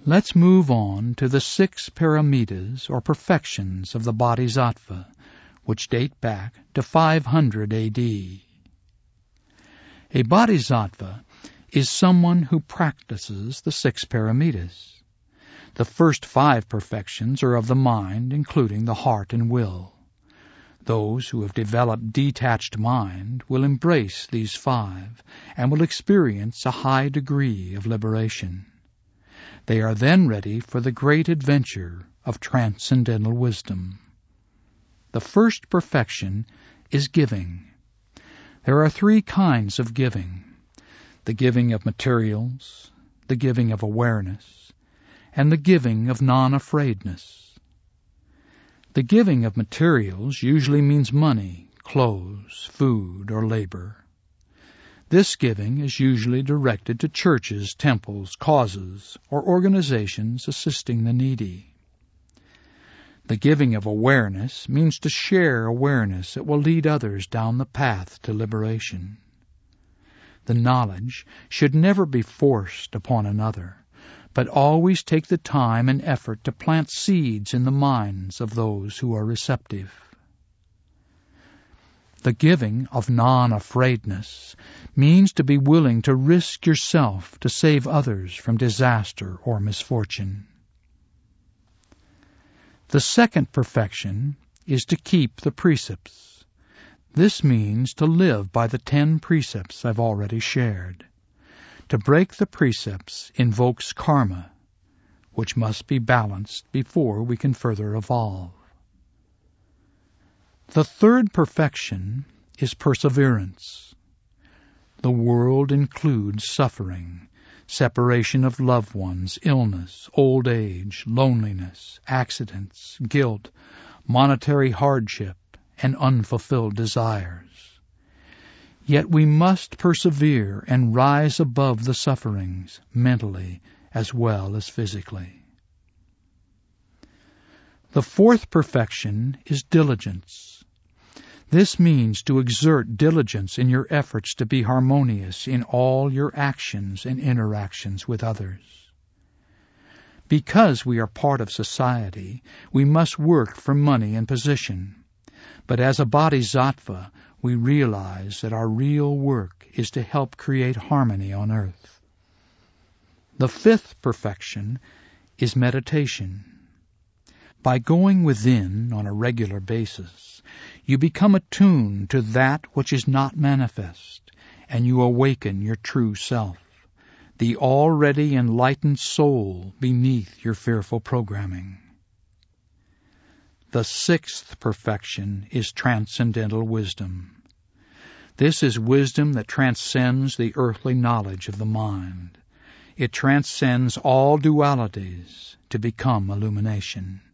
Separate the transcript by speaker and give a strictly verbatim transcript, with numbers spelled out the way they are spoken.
Speaker 1: Let's move on to the six paramitas or perfections of the Bodhisattva, which date back to five hundred A D. A Bodhisattva is someone who practices the six paramitas. The first five perfections are of the mind, including the heart and will. Those who have developed detached mind will embrace these five and will experience a high degree of liberation. They are then ready for the great adventure of transcendental wisdom. The first perfection is giving. There are three kinds of giving: the giving of materials, the giving of awareness, and the giving of non-afraidness. The giving of materials usually means money, clothes, food, or labor. This giving is usually directed to churches, temples, causes, or organizations assisting the needy. The giving of awareness means to share awareness that will lead others down the path to liberation. The knowledge should never be forced upon another, but always take the time and effort to plant seeds in the minds of those who are receptive. The giving of non-afraidness means to be willing to risk yourself to save others from disaster or misfortune. The second perfection is to keep the precepts. This means to live by the ten precepts I've already shared. To break the precepts invokes karma, which must be balanced before we can further evolve. The third perfection is perseverance. The world includes suffering, separation of loved ones, illness, old age, loneliness, accidents, guilt, monetary hardship, and unfulfilled desires. Yet we must persevere and rise above the sufferings, mentally as well as physically. The fourth perfection is diligence. This means to exert diligence in your efforts to be harmonious in all your actions and interactions with others. Because we are part of society, we must work for money and position. But as a bodhisattva, we realize that our real work is to help create harmony on earth. The fifth perfection is meditation. By going within on a regular basis, you become attuned to that which is not manifest, and you awaken your true self, the already enlightened soul beneath your fearful programming. The sixth perfection is transcendental wisdom. This is wisdom that transcends the earthly knowledge of the mind. It transcends all dualities to become illumination.